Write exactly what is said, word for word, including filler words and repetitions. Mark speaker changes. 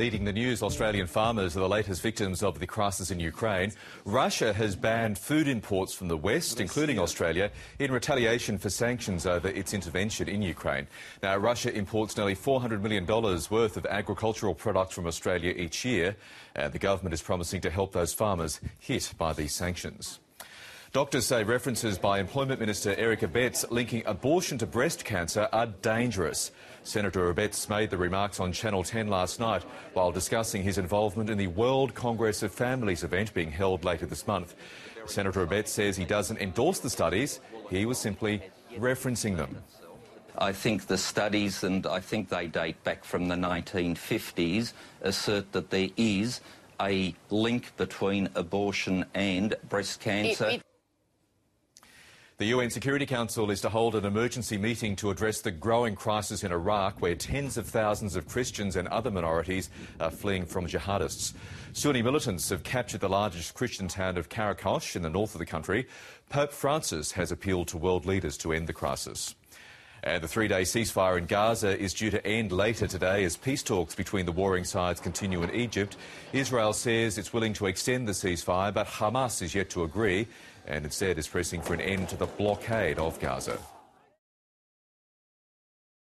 Speaker 1: leading the news, Australian farmers are the latest victims of the crisis in Ukraine. Russia has banned food imports from the West, including Australia, in retaliation for sanctions over its intervention in Ukraine. Now, Russia imports nearly four hundred million dollars worth of agricultural products from Australia each year, and the government is promising to help those farmers hit by these sanctions. Doctors say references by Employment Minister Eric Abetz linking abortion to breast cancer are dangerous. Senator Abetz made the remarks on Channel ten last night while discussing his involvement in the World Congress of Families event being held later this month. Senator Abetz says he doesn't endorse the studies, he was simply referencing them.
Speaker 2: I think the studies, and I think they date back from the nineteen fifties, assert that there is a link between abortion and breast cancer. It, it
Speaker 1: The U N Security Council is to hold an emergency meeting to address the growing crisis in Iraq, where tens of thousands of Christians and other minorities are fleeing from jihadists. Sunni militants have captured the largest Christian town of Karakosh in the north of the country. Pope Francis has appealed to world leaders to end the crisis. And the three-day ceasefire in Gaza is due to end later today as peace talks between the warring sides continue in Egypt. Israel says it's willing to extend the ceasefire, but Hamas is yet to agree and instead is pressing for an end to the blockade of Gaza.